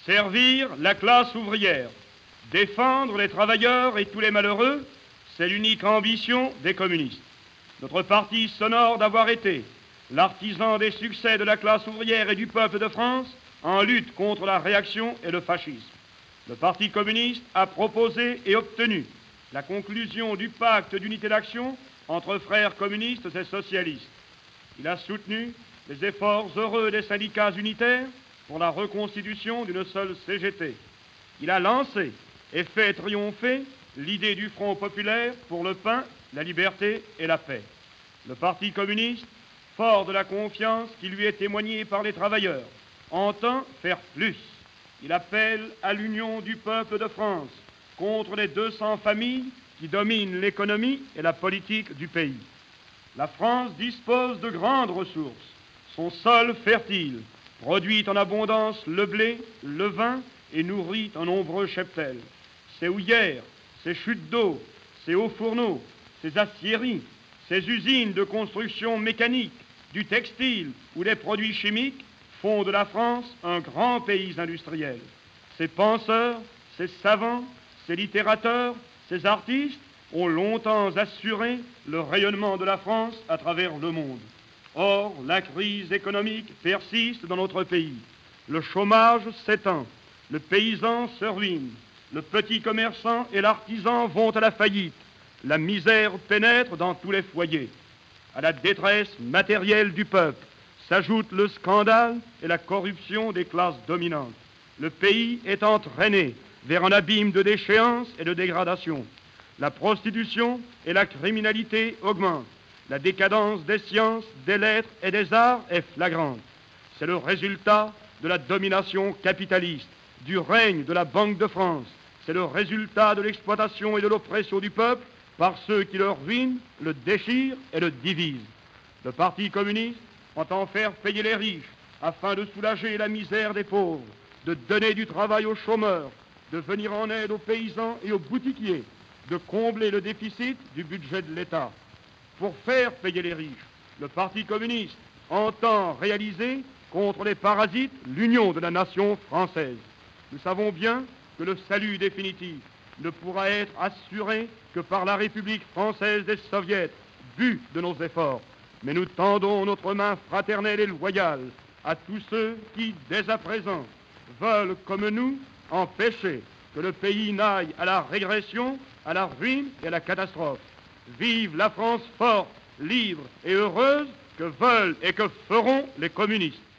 Servir la classe ouvrière, défendre les travailleurs et tous les malheureux, c'est l'unique ambition des communistes. Notre parti s'honore d'avoir été l'artisan des succès de la classe ouvrière et du peuple de France en lutte contre la réaction et le fascisme. Le Parti communiste a proposé et obtenu la conclusion du pacte d'unité d'action entre frères communistes et socialistes. Il a soutenu les efforts heureux des syndicats unitaires pour la reconstitution d'une seule CGT. Il a lancé et fait triompher l'idée du Front populaire pour le pain, la liberté et la paix. Le Parti communiste, fort de la confiance qui lui est témoignée par les travailleurs, entend faire plus. Il appelle à l'union du peuple de France contre les 200 familles qui dominent l'économie et la politique du pays. La France dispose de grandes ressources. Son sol fertile produit en abondance le blé, le vin et nourrit un nombreux cheptels. Ses houillères, ses chutes d'eau, ses hauts fourneaux, ses aciéries, ses usines de construction mécanique, du textile ou des produits chimiques font de la France un grand pays industriel. Ses penseurs, ses savants, ses littérateurs, ses artistes ont longtemps assuré le rayonnement de la France à travers le monde. Or, la crise économique persiste dans notre pays. Le chômage s'étend, le paysan se ruine, le petit commerçant et l'artisan vont à la faillite. La misère pénètre dans tous les foyers. À la détresse matérielle du peuple s'ajoute le scandale et la corruption des classes dominantes. Le pays est entraîné vers un abîme de déchéance et de dégradation. La prostitution et la criminalité augmentent. La décadence des sciences, des lettres et des arts est flagrante. C'est le résultat de la domination capitaliste, du règne de la Banque de France. C'est le résultat de l'exploitation et de l'oppression du peuple par ceux qui le ruinent, le déchirent et le divisent. Le Parti communiste entend faire payer les riches afin de soulager la misère des pauvres, de donner du travail aux chômeurs, de venir en aide aux paysans et aux boutiquiers, de combler le déficit du budget de l'État. Pour faire payer les riches, le Parti communiste entend réaliser contre les parasites l'union de la nation française. Nous savons bien que le salut définitif ne pourra être assuré que par la République française des Soviets, but de nos efforts. Mais nous tendons notre main fraternelle et loyale à tous ceux qui, dès à présent, veulent, comme nous, empêcher que le pays n'aille à la régression, à la ruine et à la catastrophe. Vive la France forte, libre et heureuse que veulent et que feront les communistes.